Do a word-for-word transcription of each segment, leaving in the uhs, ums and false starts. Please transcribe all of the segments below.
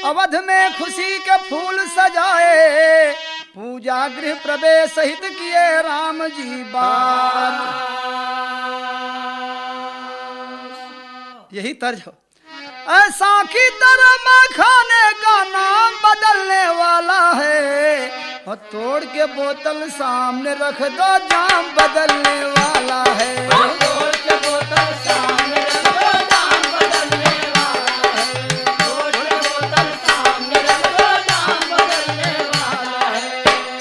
अवध में खुशी के फूल सजाए, पूजा गृह प्रवेश सहित किए राम जी बात। यही तर्ज हो। ऐसा की तरह मैं खाने का नाम बदलने वाला है, और तोड़ के बोतल सामने रख दो जाम बदलने वाला है। तोड़ के बोतल सामने रख दो जाम बदलने वाला है। तोड़ के बोतल सामने रख दो जाम बदलने वाला है।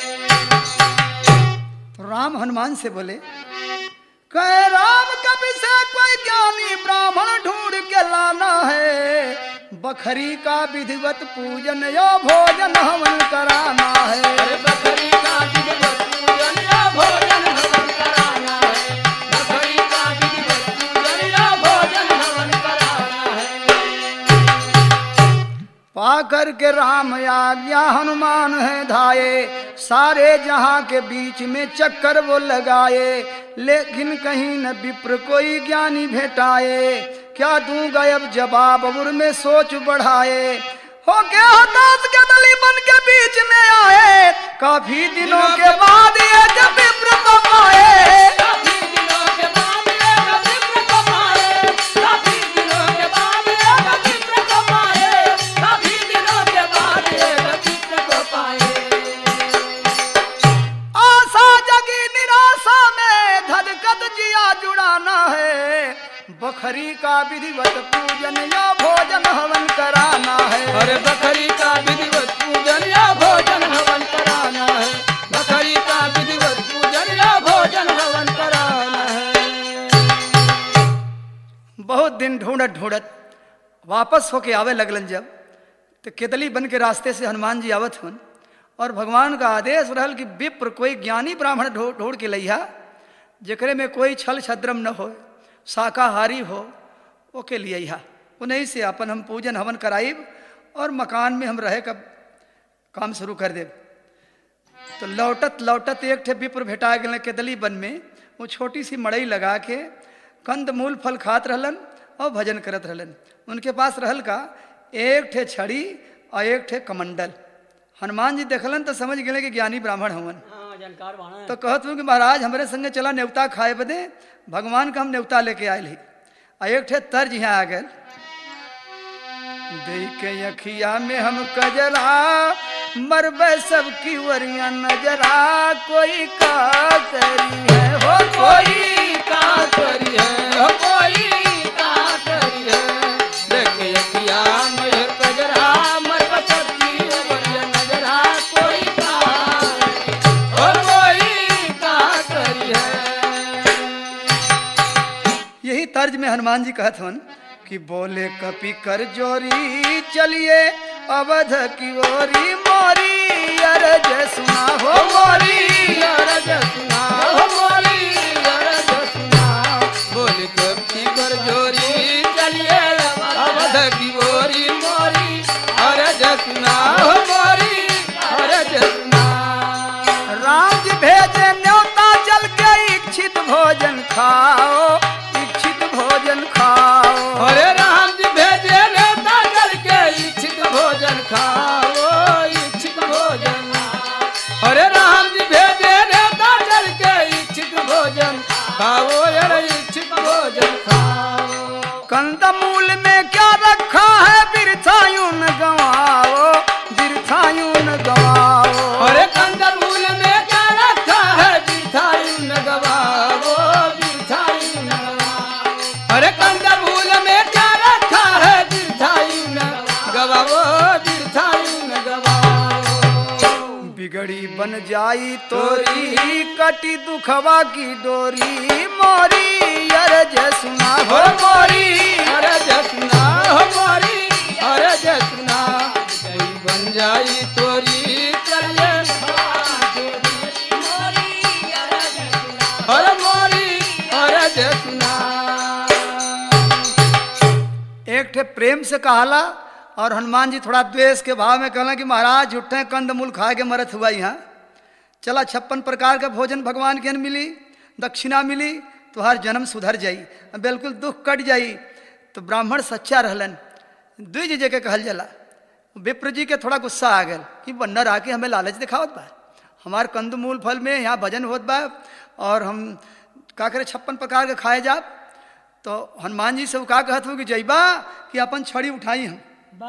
तो राम हनुमान से बोले, कहे राम कभी से कोई ज्ञानी ब्राह्मण ढूंढ के लाना है, बखरी का विधिवत पूजन या भोजन हवन कराना है। अरे बकरी का विधिवत पूजन या भोजन हवन कराना है। बकरी का विधिवत पूजन या भोजन हवन कराना है। पा कर के राम आज्ञा हनुमान है धाये, सारे जहां के बीच में चक्कर वो लगाए, लेकिन कहीं न विप्र कोई ज्ञानी भेटाए। क्या दूंगा अब जवाब उर में सोच बढ़ाए, हो गया हताश के दली बन के बीच में आए, काफी दिनों के बाद ये जब विप्र को पाए। काफी दिनों के बाद एक विप्र को पाए। काफी दिनों के बाद एक विप्र को पाए। काफी दिनों के बाद एक विप्र को पाए। आशा जगी निराशा में धधकत जिया जुड़ाना है, बखरी का विधिवत पूजन या भोजन हवन कराना है। अरे बकरी का विधिवत पूजन या भोजन हवन कराना है। बकरी का विधिवत पूजन या भोजन हवन कराना है। बहुत दिन ढूंढत ढूंढत वापस होके आवे लगलन जब, तो केतली बन के रास्ते से हनुमान जी आवत हुन, और भगवान का आदेश रहल कि विप्र कोई ज्ञानी ब्राह्मण ढूंढ के लइहा, जेकरे में कोई छल छद्रम न हो, शाकाहारी हो, ओके लिए यहाँ उन्हीं से अपन हम पूजन हवन कराइब और मकान में हम रहे का काम शुरू कर देब। तो लौटत लौटत एक ठे विप्र भेटा गए केतली बन में, वो छोटी सी मड़ई लगा के कंद मूल फल खात रहलन और भजन करत रहलन। उनके पास रहल का एक ठे छड़ी और एक ठे कमंडल। हनुमान जी देखलन तो समझ गए कि ज्ञानी ब्राह्मण हवन। जानकार बाणा है। तो कहत हूँ कि महाराज हमारे संगे चला न्योता खाए बदे, भगवान का हम न्योता लेके आयल ही। आ एक ठे तर्ज यहाँ आ गए, देख के अखिया में हम कजरा, मरबे सबकी वरिया नजरा, कोई का करी है हो कोई का करी है। हो कोई का करी है। देख यकिया में कजरा, मर सबकी वरिया नजरा, कोई का हो कोई का करी है। यही तर्ज में हनुमान जी कहत हन कि बोले कपि कर जोरी, चलिए अवध की ओरी, मोरी अरज सुना हो मोरी अरज सुना हो मोरी अरज सुना। बोले कपि कर जोरी, चलिए अवध की ओरी, मोरी अरज सुना हो मोरी अरज सुना। राम जी भेजे न्योता, चल के इच्छित भोजन खाओ, इच्छित भोजन खाओ। अरे राम जी भेजे न्योता, चल के इच्छित भोजन खाओ, इच्छित भोजन। अरे राम जी भेजे न्योता, चल के इच्छित भोजन खाओ, अरे इच्छित भोजन खाओ। कंदमूल में क्या रखा है, बिरछायूं न गवाओ, बिरछायूं न गवाओ। अरे कंदमूल में क्या रखा है, बिरछायूं न गवाओ, बिरछायूं न गवाओ। अरे कंदमूल में क्या रखा है, बिरछायूं न गवाओ, बिरछायूं न गवाओ। बिगड़ी बन जाई तोरी, कटी दुखवा की डोरी, मोरी अरज सुना हो मोरी। अरे जसना हो मोरी अरे जसना, कोई बन जाई तोरी, चलिए अरे मोरी अरे जसना। एक ठे प्रेम से कहला, और हनुमान जी थोड़ा द्वेष के भाव में कहला कि महाराज झुट्ठे कंदमूल खा के मरत हुआ यहाँ, चला छप्पन प्रकार का भोजन भगवान के मिली, दक्षिणा मिली, तो हर जन्म सुधर जाई, बिल्कुल दुख कट जाई। तो ब्राह्मण सच्चा रहलन, द्विज जगह कहल जला। विप्र जी के थोड़ा गुस्सा आ गया कि बन्नर आके हमें लालच दिखावत बा, हमार कंदमूल फल में यहाँ भजन होत बा और हम का करे छप्पन प्रकार के खाए जा। तो हनुमान जी से वो का कहत हो कि जइबा कि अपन छड़ी उठाई हम।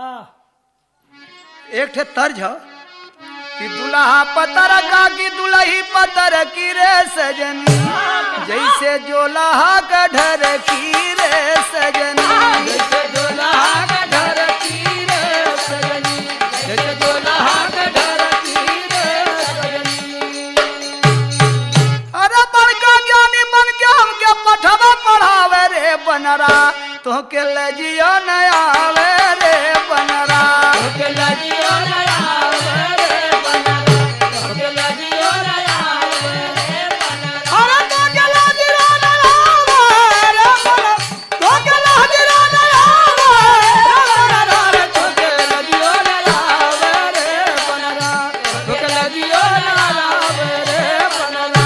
एक ठे तर्ज है कि दुल्हा पतर का कि दुल्ही पतर की रे सजनी, जैसे जोलाहा का ढर की रे सजनी, जैसे जोलाहा का ढर की रे सजनी, जैसे जोलाहा का ढर की रे सजनी। अरे बड़का ज्ञानी बन के हमके पठवा पढ़ावे रे बनरा, तो के लजियो न आवे रे बनरा, तो के लजियो न आवे रे बनरा, तो के लजियो न आवे रे बनरा। अरे तो के लजियो न आवे रे बनरा, तो के लजियो न आवे रे बनरा, तो के लजियो न आवे रे बनरा, तो के लजियो न आवे रे बनरा।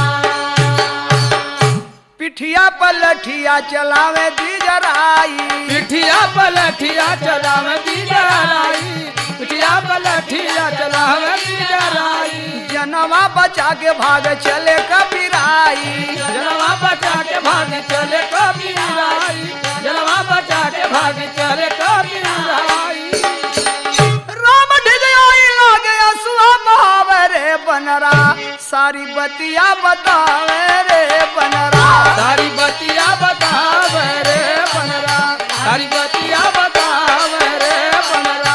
पिठिया पलठिया चलावे दीजराई, पिठिया पलठिया चलावे दीजराई, पिठिया पलठिया चलावे दीजराई। जनवा बचा के भाग चले कबीराई, जनवा बचा के भाग चले कबीराई, जनवा बचा के भाग चले कबीराई। राम ढिजोई लागे असुआ बहावे रे बनरा, सारी बतिया बतावे रे बनरा, सारी बतिया बतावे रे बनरा, सारी बतिया बतावे रे बनरा।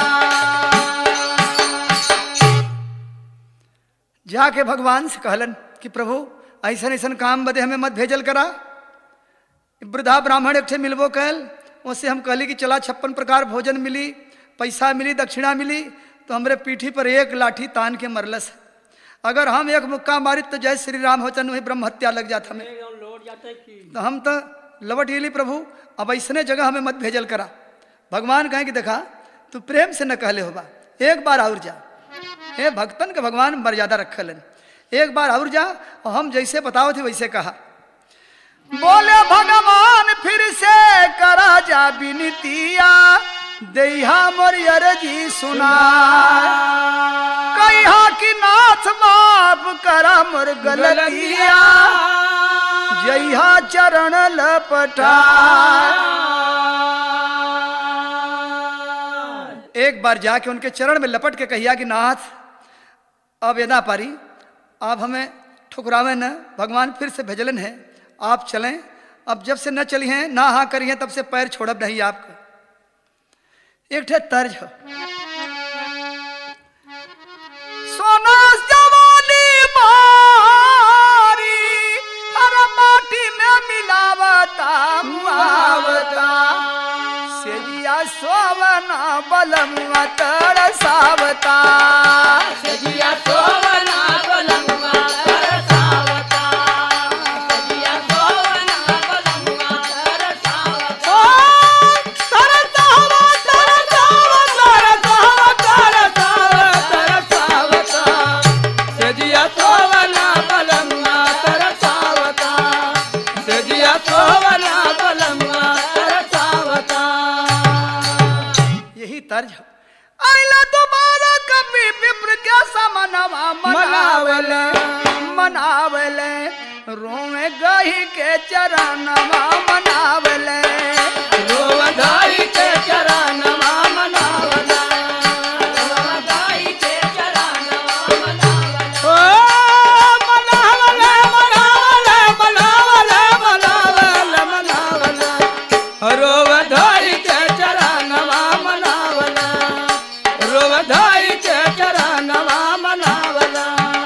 जाके भगवान से कहलन कि प्रभु ऐसन ऐसन काम बदे हमें मत भेजल करा। वृद्धा ब्राह्मण एक ठे मिलबो कहल, उससे हम कहली कि चला छप्पन प्रकार भोजन मिली, पैसा मिली, दक्षिणा मिली, तो हमरे पीठी पर एक लाठी तान के मरलस। अगर हम एक मुक्का मारी तो जय श्री राम होचन वही ब्रह्म हत्या लग जाता हमें। तो हम तो लवट गेली प्रभु, अब ऐसने जगह हमें मत भेजल करा। भगवान कहे कि देखा तू प्रेम से न कहले होबा, एक बार और जा। हे भक्तन के भगवान मर्यादा रखलन, एक बार और जा और हम जैसे बताओ थे वैसे कहा। बोले भगवान फिर से करा जा विनतिया, देहा मोर अर्जी सुना, कहा कि नाथ माफ करा मोर गलतिया, जइहा चरण लपटा। एक बार जाके उनके चरण में लपट के कहिया कि नाथ अब यदा पारी, आप हमें ठुकरावे न, भगवान फिर से भेजलन है, आप चलें। अब जब से न चली हैं ना हाँ करी हैं तब से पैर छोड़ब नहीं आपको। एक ठे तर्ज हो, सोना जवानी बारी, हर माटी में मिलावता मुआवता, सेजिया सोवना बलमुआ तरसावता, सजिया सोवना बलमुआ तरसावता, सजिया सोवना बलमुआ तरसावता। तरसावा तरसावा तरसावा तरसावा तरसावता, सजिया सोवना बलमुआ तरसावता, सजिया सोवना बलमुआ तरसावता। यही तर्ज हो। आइला दोबारा कभी विप्र के समनवा मनावले मनावले, रोवे गही के चरणवा मनावले, रोवधाई के चरणवा मनावला, रोवधाई के चरणवा मनावला। ओ मनावला मनावला मनावला मनावला मनावला, रोवधाई के चरणवा मनावला, रोवधाई के चरणवा मनावला।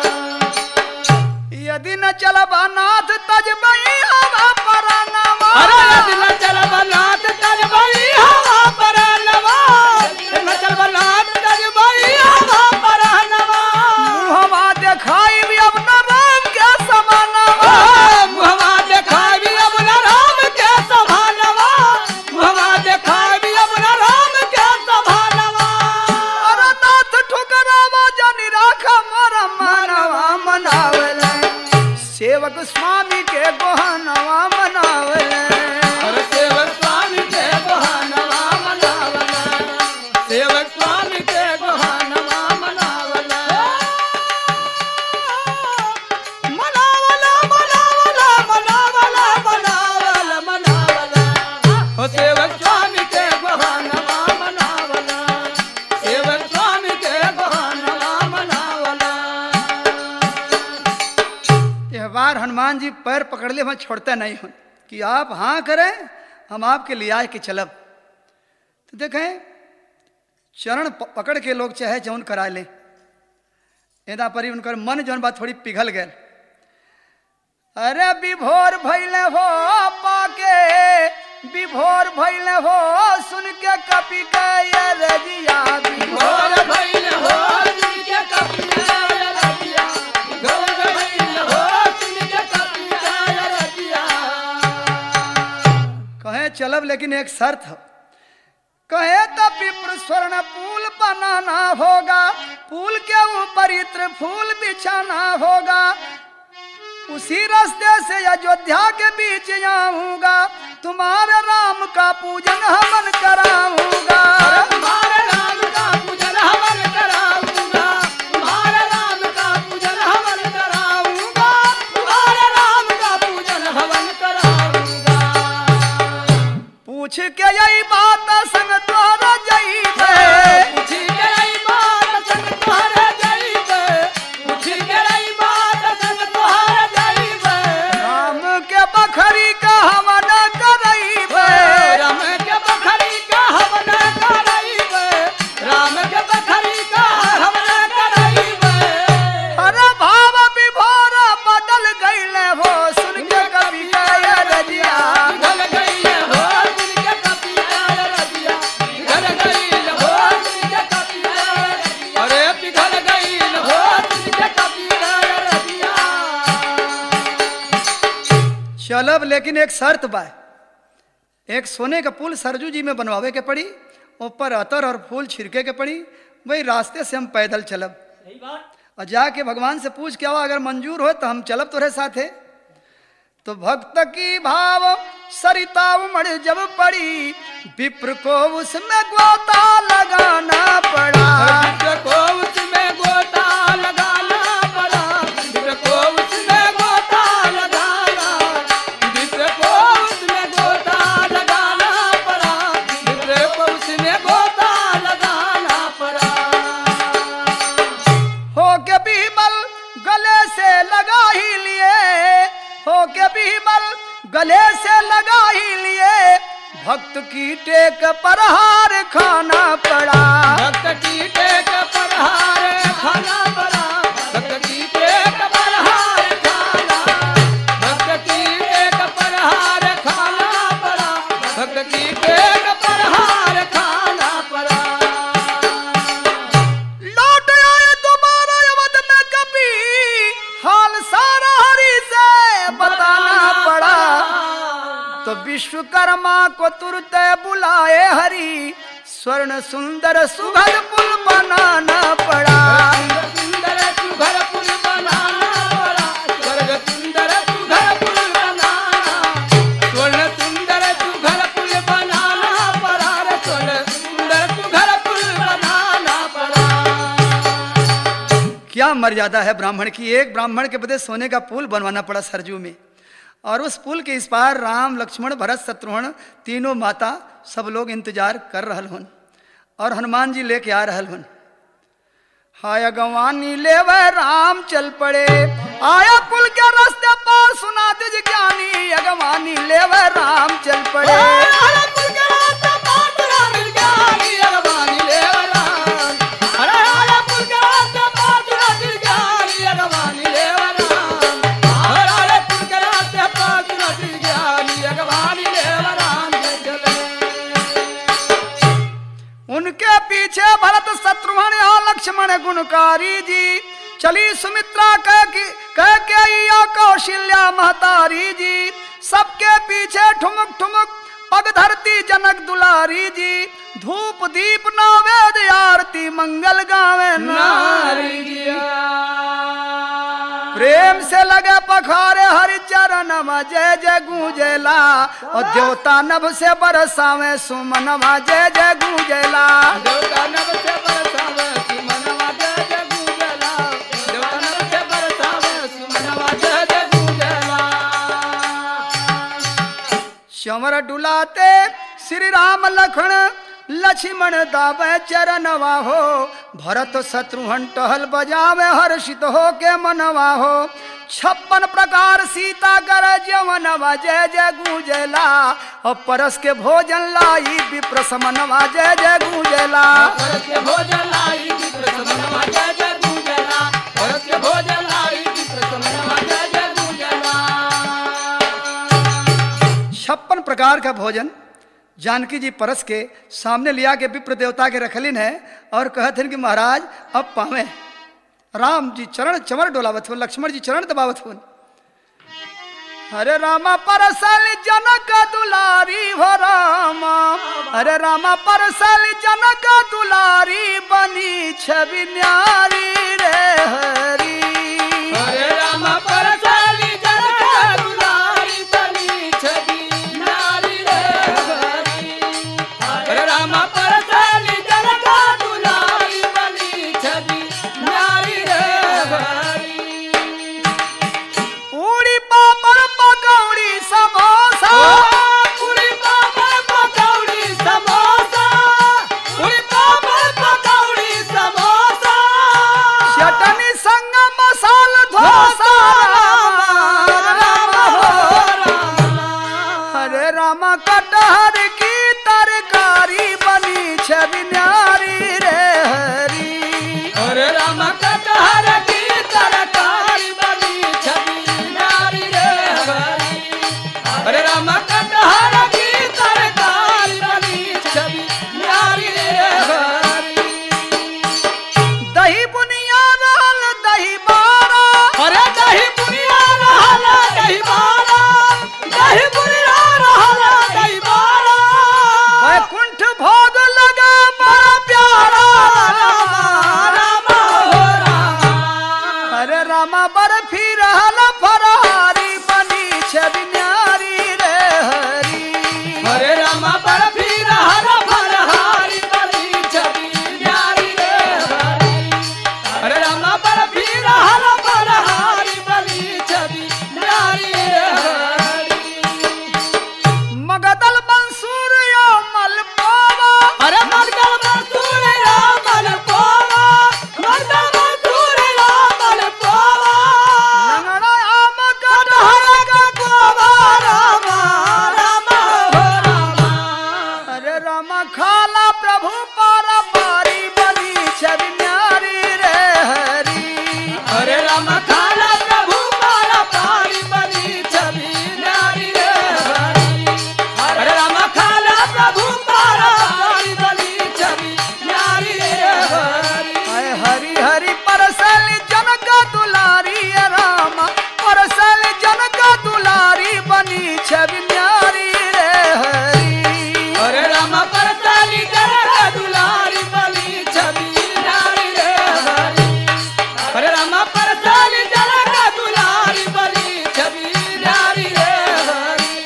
यदि न चलबा नाथ तजबई हवा परनवा, अरे यदि न चलबा नाथ तजबई हवा परनवा, न चलबा नाथ तजबई हवा परनवा। मुहवा देखाई भी अपना राम के समानवा, मुहवा देखाई भी अपना राम के समानवा, मुहवा देखाई भी अपना राम के समानवा। अरे नाथ ठुकरावा जानी राखा मोरा मानवा मनावले, सेवक स्वामी के गोहनवा मनावले, अरे सेवक स्वामी के गोहनवा मनावला, सेवक स्वामी के गोहनवा बोले मैं छोड़ता नहीं हूं कि आप हाँ करें हम आपके लिए आए कि चलब। तो देखें चरण पकड़ के लोग चाहे जौन करा लें, एदा परी उनकर मन जौन बात थोड़ी पिघल गए। अरे विभोर भैले हो पाके विभोर भैले हो सुन के कपी के रजिया विभोर भैले हो सुन के कपी के रजिया विभोर भैले हो सुन के कपी के रजिया। कहे चलब लेकिन एक शर्त हो। कहे तो विप्र स्वर्ण पुल बनाना होगा, पुल के ऊपर इत्र फूल बिछाना होगा, उसी रास्ते से अयोध्या के बीच आऊंगा, तुम्हारे राम का पूजन हवन कराऊंगा। तुम्हारे राम का पूजन हवन कराऊंगा, तुम्हारे राम का पूजन हवन कराऊंगा, तुम्हारे राम का पूजन हवन कराऊंगा। पूछ के यही बात संग तोरा जई थे, पूछ के यही बात संग तोरा जई थे, पूछ के यही बात संग तोरा जई थे। राम के बखरी का हवन करई थे, राम के बखरी का हवन करई थे, राम के बखरी का हवन करई थे। अरे भाव विभोर बदल गईले हो सुन के कवि का रजिया पिघल गईले हो सुन के कपी के रजिया, पिघल गईले हो सुन के कपी के रजिया। अरे पिघल गईले हो सुन के कपी के रजिया। चलब लेकिन एक शर्त बा, एक सोने का पुल सरजू जी में बनवावे के पड़ी, ऊपर अतर और फूल छिड़के के पड़ी, वही रास्ते से हम पैदल चलब। और जाके भगवान से पूछ के आवा अगर मंजूर हो तो हम चलब तोरे साथे। तो भक्त की भाव सरिता उमड़ जब पड़ी, विप्र को उसमें गोता लगाना पड़ा। विप्र को उसमें गोता लगाना पड़ा, विप्र को उसमें गोता लगाना, विप्र को उसमें गोता लगाना पड़ा, विप्र को उसमें गोता लगाना पड़ा। हो के बीमल गले से लगा ही लिए, हो के बीमल गले से लगा ही लिए, भक्त की टेक पर हार खाना पड़ा। भक्त की टेक पर हार खाना पड़ा, भक्त की टेक पर हार खाना, भक्त की टेक पर हार खाना पड़ा, भक्त की टेक पर हार खाना पड़ा। लौट आए दोबारा अवध में कभी, हाल सारा हरि से बताना पड़ा। तो विश्वकर्मा को तुरंत बुलाए हरि, स्वर्ण सुंदर सुघर पुल बनाना पड़ा। सुंदर सुघर पुल बनाना पड़ा, स्वर्ग सुंदर सुघर पुल बनाना, स्वर्ण सुंदर सुघर पुल बनाना पड़ा, स्वर्ण सुंदर सुघर पुल बनाना पड़ा। क्या मर्यादा है ब्राह्मण की, एक ब्राह्मण के बदले सोने का पुल बनवाना पड़ा सरजू में। और उस पुल के इस पार राम लक्ष्मण भरत शत्रुघ्न तीनों माता सब लोग इंतजार कर रहल हन, और हनुमान जी लेके आ रहल हन। हाय अगवानी लेवे राम चल पड़े, आया पुल के रास्ते पार सुना दिज ज्ञानी, अगवानी लेवे राम चल पड़े। अरे पुल के रास्ते पार सुना दिज ज्ञानी, अगवानी लेवे राम। अरे अरे पुल के रास्ते पार सुना दिज ज्ञानी, अगवानी लेवे राम। अरे अरे पुल के रास्ते पार सुना दिज ज्ञानी, अगवानी लेवे राम चले। उनके पीछे भरत शत्रुघ्न और लक्ष्मण गुणकारी जी, चली सुमित्रा कह के कह के या कौशल्या महतारी जी, सबके पीछे ठुमक ठुमक पग धरती जनक दुलारी जी, धूप दीप नवेद आरती मंगल गावे नारी जी। प्रेम से लगे पखारे हरि चरण जय जय गूंजेला, और देवता नभ से बरसावे सुमनवा जय जय गूंजेला। देवता नभ से बरसावे सुमनवा जय जय गूंजेला, देवता नभ से बरसावे सुमनवा जय जय गूंजेला। चमर डुलाते श्री राम लखन लक्ष्मण दावे चरणवा हो, भरत शत्रुघ्न टहल बजावे हर्षित हो के मनवा हो छप्पन प्रकार सीता कर जवनवा जय जय गूंजला और परस के भोजन लाई विप्र समनवा जय जय गूंजला परस के भोजन लाई विप्र समनवा जय जय गूंजला परस के भोजन लाई विप्र समनवा जय जय गूंजला छप्पन प्रकार का भोजन जानकी जी परस के सामने लिया के विप्र देवता के रखलिन है और कहते हैं कि महाराज अब पावे राम जी चरण चमर डोलावत हो लक्ष्मण जी चरण दबावत हो हरे रामा परसल जनक दुलारी हो रामा हरे रामा परसल जनक दुलारी बनी छवि न्यारी रे हरी हरे रामा परसल जनक दुलारी बनी छवि न्यारी रे हरी हरे रामा परसल जनक दुलारी बनी छवि न्यारी रे हरी पूरी पापड़ पकौड़ी समोसा पूरी पापड़ पकौड़ी समोसा पूरी पापड़ पकौड़ी समोसा चटनी संग मसाल धोसा राम हो हरे रामा कटहर की तरकारी बनी छवि न्यारी रे हरी हरे राम कटहर की तरकारी बनी छवि न्यारी रे हरी हरे राम कटहर की तरकारी बनी छवि न्यारी रे हरी दही बुनिया रहल दही बारा अरे दही बुनिया रहल दही बारा दही बुनिया रहल दही बारा वैकुंठ भोग लगा बड़ा प्यारा राम हो राम हरे रामा बर्फी रहल फरारी बनी छवि न्यारी रे हरी हरे राम बर्फी रहल फरहारी बनी छवि न्यारी रे हरी हरे राम बर्फी रहल फरहारी बनी छवि न्यारी रे हरी मगदल मंसूर या मलपावा अरे मर्दल मजदूर या मलकोवा मर्दल मजदूर या मलकोवा लंगड़ा आम कटहर का कोवा राम राम हो राम हरे रामा खाला प्रभु पारा पारी बनी छवि न्यारी रे हरी हरे राम खाला प्रभु पारा पारी बनी छवि न्यारी रे हरी हरे राम खाला प्रभु पारा पारी बनी छवि न्यारी रे हरी हाय हरी हरी परसल जनक दुलारी रामा परसल जनक दुलारी बनी छवि न्यारी रे हरी हरे राम परताली जनक दुलारी बनी छवि न्यारी रे हरी हरे राम परताली जनक दुलारी बनी छवि न्यारी रे हरी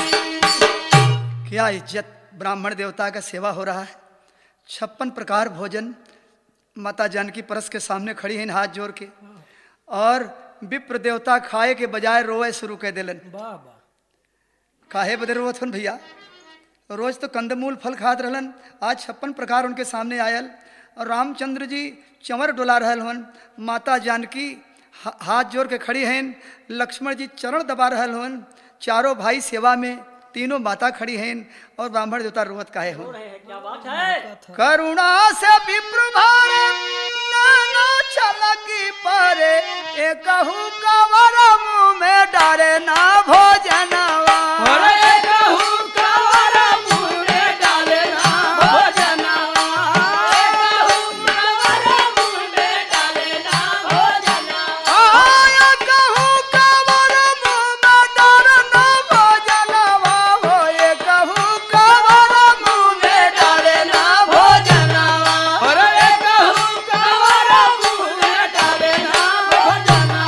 क्या इज्जत ब्राह्मण देवता का सेवा हो रहा है छप्पन प्रकार भोजन माता जानकी परस के सामने खड़ी हैं हाथ जोड़ के और विप्र देवता खाए के बजाय रोए शुरू कर दिलन काहे बदे रोवत हन भैया रोज तो कंदमूल फल खात रहलन आज छप्पन प्रकार उनके सामने आयल और रामचंद्र जी चंवर डोला रहल हन माता जानकी हा- हाथ जोड़ के खड़ी हैं लक्ष्मण जी चरण दबा रहल हन चारों भाई सेवा में तीनों माता खड़ी हैं और ब्राह्मण देवता रोवत काहे हो क्या बात है? करुणा से विप्र भारत नाना छलकी परे एकहु कवर मुँह में डारे ना भोजनवा हरे कहू कवर मुँह में डाले ना भोजनवा कहू कवर मुँह में डाले ना भोजनवा आया कहूँ कवर मुँह में डारे ना भोजनवा हो एकहु कवर मुँह में डारे ना भोजनवा हरे कहू कवर मुँह में डाले ना भोजनवा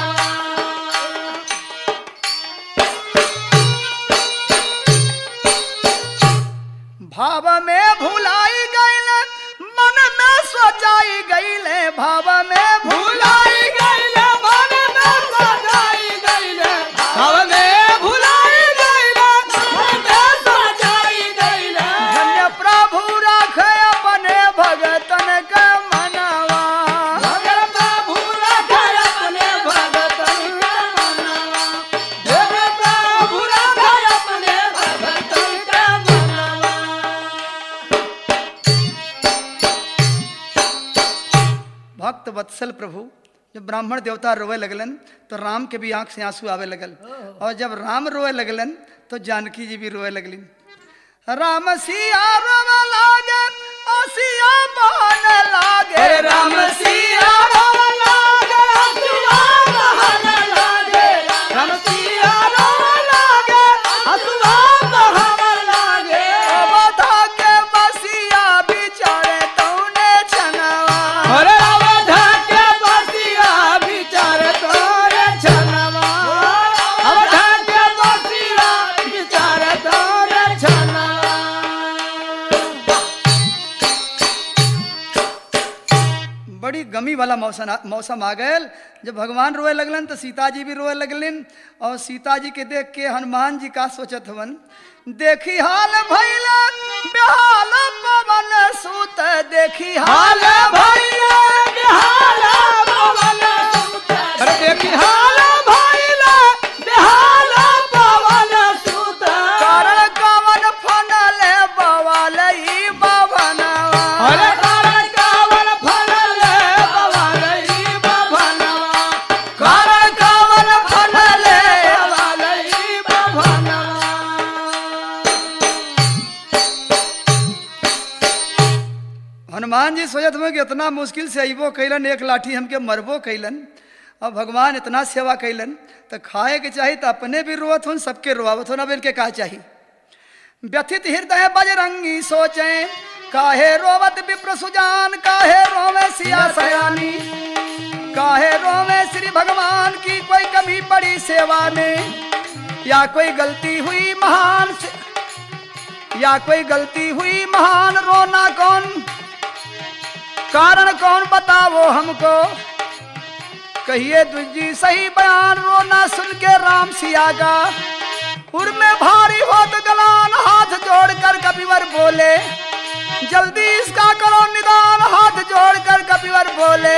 भाव में भुलाई गईले मन में सोचाई गईले भाव में भुलाई गईले मन में सजाई गईले भाव में भुलाई गईले मन में सजाई गईले धन्य प्रभु राख अपने भगतन के मनवा वत्सल प्रभु जब ब्राह्मण देवता रोए लगलन तो राम के भी आंख से आंसू आवे लगल, और जब राम रोए लगलन तो जानकी जी भी रोए लगलिन। राम सिया रोवे लागे असिया बहने लागे, राम सिया रोवे लागे हसुआ बहने लागे, राम सिया रोवे लागे हसुआ बहने लागे। अवधा के बसिया बिचारे तौने छनवा, अरे अवधा के बसिया बिचारे तोरे छनवा, अवधा के बसिया बिचारे तोरे छनवा। बड़ी गमी वाला मौसम मौसम आ गयल। जब भगवान रोए लगलन तो सीता जी भी रोए लगलिन, और सीता जी के देख के हनुमान जी का सोचत हवन, देखी हाल भैला बेहाल पवन सूत, देखी हाल हाल भैया बेहाल पवन सूत, अरे देखी हाल भैया बेहाल पवन सूत। कारण कवन फनले बवाल ई बभनवा, अरे कारण कावन फनले बवाल ई बभनवा, कारण कवन फनले। बवाल ई बभनवा। हनुमान जी सोचत हुए कि इतना मुश्किल से अइबो कैलन, एक लाठी हमके मरबो कैलन, और भगवान इतना सेवा कैलन तो खाए के चाहिए तो अपने भी रोवत हो सबके रोआवत हो, ना बेल के का चाहिए। व्यथित हृदय बजरंगी सोचे काहे रोवत विप्र सुजान, काहे रोवे सिया सयानी, काहे रोवे श्री भगवान की कोई कमी पड़ी सेवा में, या कोई गलती हुई महान से, या कोई गलती हुई महान, रोना कौन कारण कौन बताओ हमको, कहिए तुझी सही बयान, रोना सुन के राम सिया का उर में भारी होत गलान, हाथ जोड़कर कपिवर बोले जल्दी इसका करो निदान, हाथ जोड़कर कपिवर बोले।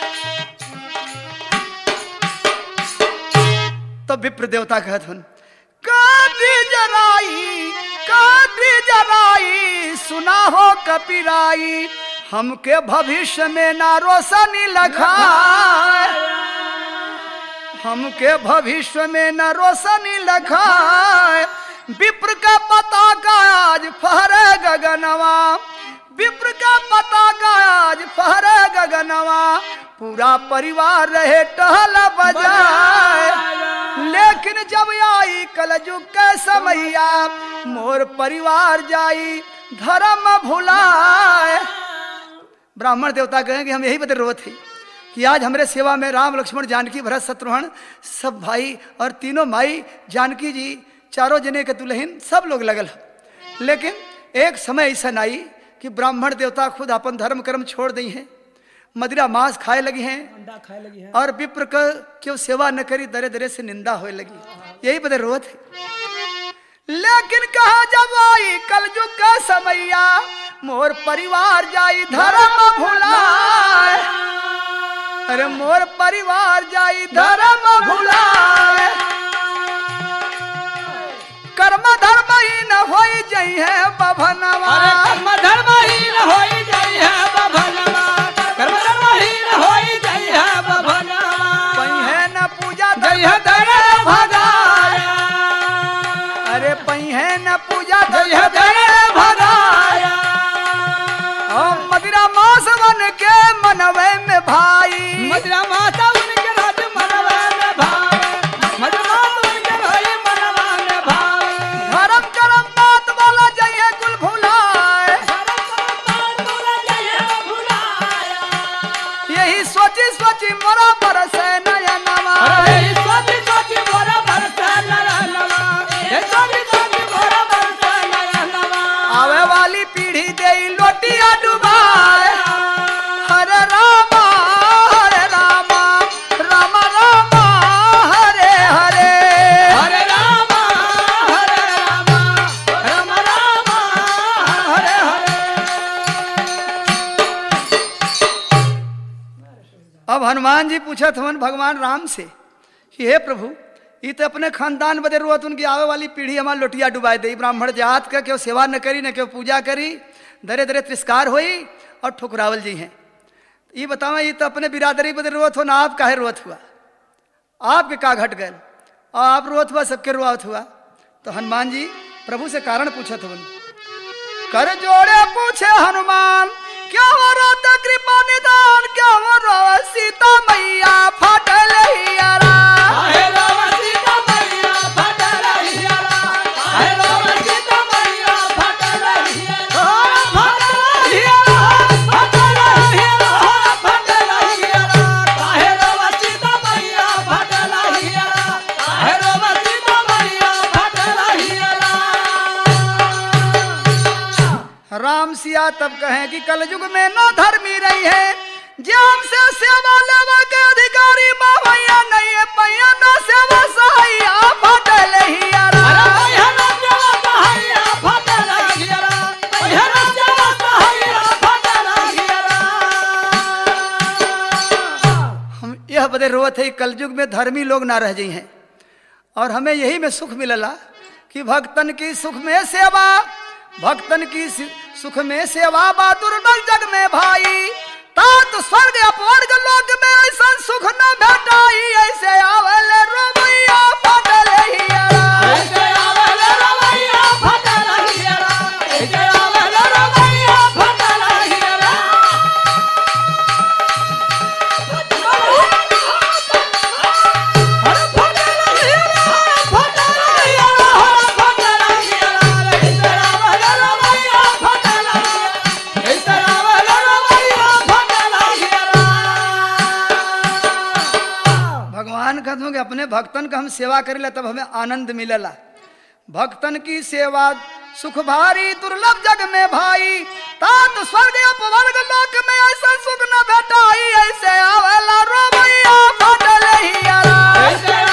तो विप्र देवता कहत हन, कादी जराई कादी जराई, सुना हो कपिराई, हमके भविष्य में ना रोशनी लखाए, हमके भविष्य में न रोशनी लखाए, विप्र का पता का आज फहरे गगनवा, विप्र का पता का आज फहरे गगनवा, पूरा परिवार रहे टहल बजाए, लेकिन जब आई कलयुग के समैया, मोर परिवार जाई धर्म भुलाए। ब्राह्मण देवता कहें कि हम यही बदल रोत है कि आज हमारे सेवा में राम लक्ष्मण जानकी भरत शत्रुघ्न सब भाई और तीनों माई जानकी जी चारों जने के दुल्हन सब लोग लगल है। लेकिन एक समय ऐसा आई कि ब्राह्मण देवता खुद अपन धर्म कर्म छोड़ दी हैं, मदिरा मांस खाए लगी हैं, अंडा खाए लगी है, और विप्र का क्यों सेवा न करी दरे दरे से निंदा होए लगी, यही बदल रोत है। लेकिन कहा जब आई कलयुग का समैया, मोर परिवार जाई धर्म भुलाए, अरे मोर परिवार जाई धर्म भुलाए, कर्म धर्म ही न होई जई है बभनवा, कर्म धर्म ही न होई जई है बभनवा, कर्म धर्म ही न होई जई है बभनवा, पई है न पूजा जई है दरे भगाया, अरे पई है न पूजा जई है दरे भगाया, मदिरा मास बन के मनवे में भाई, मदिरा माता उनके राज मनवा में भावे, मदिरा माता उनके भाई मनवा में भावे, धर्म करम बात वाला जइए कुल भुलाए, यही सोची सोची मोरा बरसे नयनवा, अरे सोची सोची मोरा बरसे नयनवा, ये सोची सोची मोरा बरसे नयनवा, आवे वाली पीढ़ी दे लोटिया डुबाए, हरे रामा हरे रामा राम रामा हरे हरे, हरे रामा हरे रामा राम रामा हरे हरे। अब हनुमान जी पूछत हवन भगवान राम से कि हे प्रभु ये तो अपने खानदान बदे रोत उनकी आवे वाली पीढ़ी हमार लोटिया डुबाए दे, ब्राह्मण जात का क्यों सेवा न करी न क्यों पूजा करी, दरे दरे तिरस्कार होई और ठुकरावल जी हैं। ये बताओ, ये तो अपने बिरादरी बदे रोत हो ना, आप काहे रोत हुआ? आपके का घट गए और आप रोत हुआ, सबके रोत हुआ। तो हनुमान जी प्रभु से कारण पूछत हुन। कर जोड़े पूछे हनुमान, क्या हो रोत कृपा निदान, क्या हो रो सीता मैया फटल हियरा। काहे रोवे सीता मैया फटल हियरा, काहे रोवे सीता मैया फटल हियरा, फटल हियरा, फटल हियरा, फटल हियरा, काहे रोवे सीता मैया फटल हियरा, काहे रोवे सीता मैया फटल हियरा। राम सिया तब कहें कि कलयुग में न धर्मी रही है, जाम से सेवा लेवा के अधिकारी बाबैया नहीं है, पैया न सेवा सहाइया फटल हियरा। अरे पैया न सेवा सहाइया फटल हियरा, पैया न सेवा सहाइया फटल हियरा। हम यह बदे रोत है, कलयुग में धर्मी लोग ना रह जाई हैं, और हमें यही में सुख मिलला कि भक्तन की सुख में सेवा, भक्तन की सुख में सेवा बा दुर्लभ जग में भाई, तात स्वर्ग अपवर्ग लोक में ऐसा सुख न भेटाई, ऐसे आवले रोमैया फटल हियरा। ऐसे आवले रोमैया फटल हियरा, ऐसे आवले रोमैया फटल हियरा। अरे फटल हियरा, फटल हियरा, फटल हियरा, ऐसे आवले रोमैया फटल हियरा, ऐसे आवले रोमैया फटल हियरा। भगवान कहते कि अपने भक्तन का हम सेवा करेला तब हमें आनंद मिलला। भक्तन की सेवा सुख भारी दुर्लभ जग में भाई, तात स्वर्ग अपवर्ग लोक में ऐसा सुख न भेटाई, ऐसे आवेला रोमैया फटल हियरा। ऐसे